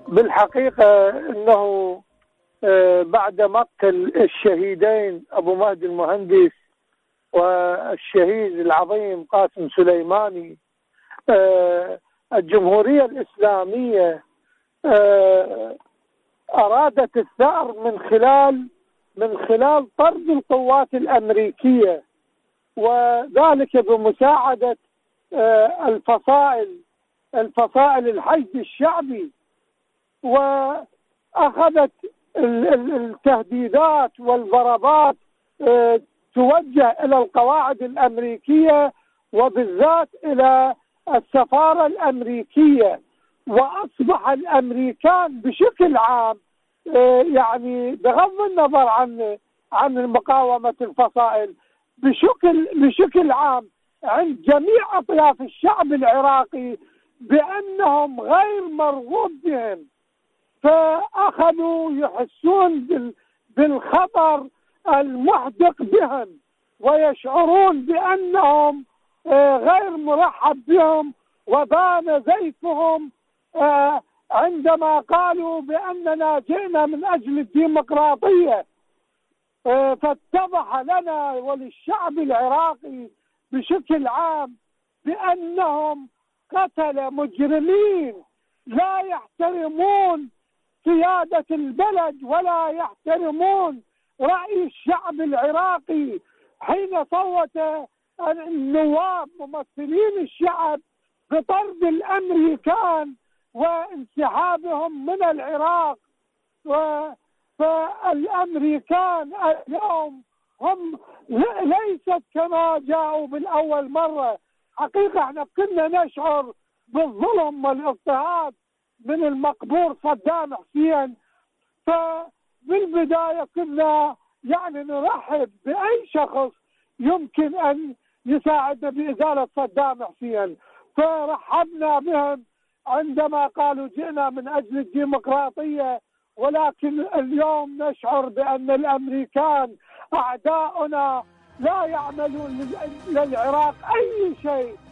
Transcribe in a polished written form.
بالحقيقة أنه بعد مقتل الشهيدين أبو مهدي المهندس والشهيد العظيم قاسم سليماني، الجمهورية الإسلامية أرادت الثأر من خلال طرد القوات الأمريكية، وذلك بمساعدة الفصائل الحشد الشعبي، وأخذت التهديدات والضربات توجه إلى القواعد الأمريكية وبالذات إلى السفارة الأمريكية. وأصبح الأمريكان بشكل عام يعني بغض النظر عن مقاومة الفصائل بشكل عام عند جميع أطياف الشعب العراقي بأنهم غير مرغوب بهم، فأخذوا يحسون بالخطر المحدق بهم ويشعرون بأنهم غير مرحب بهم، وبان زيفهم عندما قالوا بأننا جئنا من أجل الديمقراطية. فاتضح لنا وللشعب العراقي بشكل عام بأنهم قتل مجرمين لا يحترمون قيادة البلد ولا يحترمون رأي الشعب العراقي. حين صوت النواب ممثلين الشعب بطرد الأمريكان وانسحابهم من العراق، فالأمريكان اليوم هم ليست كما جاءوا بالأول مرة. حقيقة احنا كنا نشعر بالظلم والاضطهاد من المقبور صدام حسين، فبالبداية كنا يعني نرحب بأي شخص يمكن أن يساعدنا بإزالة صدام حسين، فرحبنا بهم عندما قالوا جئنا من أجل الديمقراطية. ولكن اليوم نشعر بأن الأمريكان أعداؤنا لا يعملون للعراق أي شيء